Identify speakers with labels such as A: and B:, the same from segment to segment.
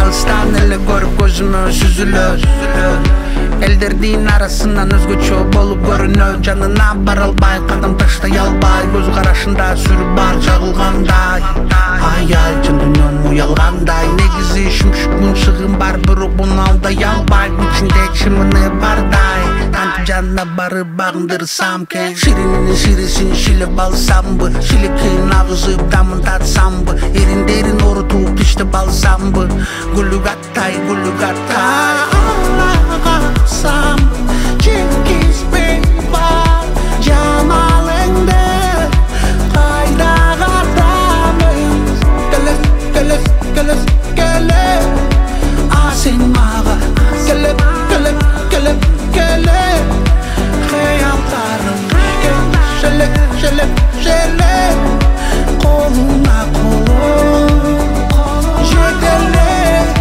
A: Alыстан эле көрүп көзүмө сүзүлөт. Элдердин арасынан өзгөчө болуп көрүнөт. Жанына бара албай, кадам таштай албай, көз карашында сүрү бар чагылгандай. Ай чын дүйнөнүн уялгандай. Негизи шүмшүк шыгын бар, бирок буну алдай албай. Ичинде чымыны бардай. Кантип жанына барып багындырсам экен. Ширинин ширисин шилип алсамбы, шилекейин агызып дамын татсамбы, эриндерин орутуп тиштеп алсамбы, гүлүк аттай алсам, жеткизбей бар жамалыңды, кайда катамыз, келес, а сен мага келеп, кыялтарым желек, колуна колум, жетеле.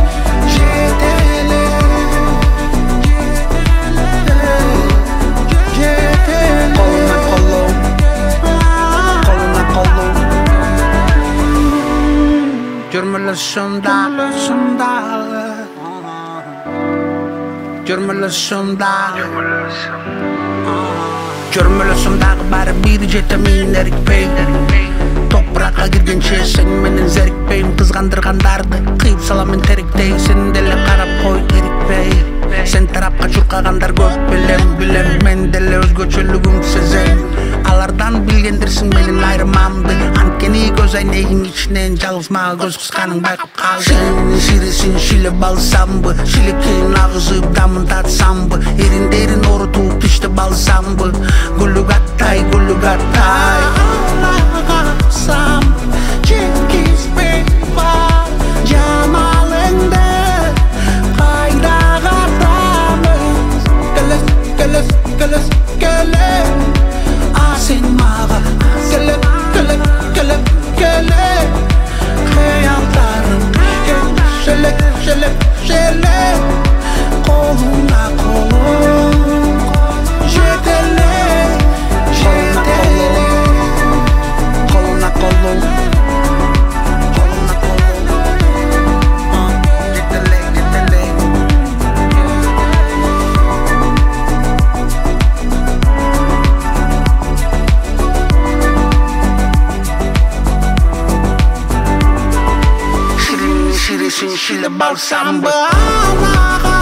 A: Жөрмөлөсүмдагы баары бир жетемин эрикпей. Топуракка киргенче сен менен зерикпейм. Кызгандыргандарды кыйып салам мен теректей. Сен деле карап кой эрикпей. Сен тарапка чуркагандар көп билем. Мен деле өзгөчөлүгүмдү сезем. Алардан билгендирсиң менин айрымамды. Анткени көз айнегиң ичинен жалгыз мага көз кысканың байкап калды. Сенин ширисин шилип алсамбы, шилекейин агызып дамын татсамбы, эриндерин орутуп тиштеп алсамбы, гүлүк аттай алсам, жеткизбей бар жамалыңды, кайда катамыз, келес, а сен мага келеп, кыялтарым желек, колуна колум, жетеле, колуна колум, жетеле. Şirişin şile balsam bu.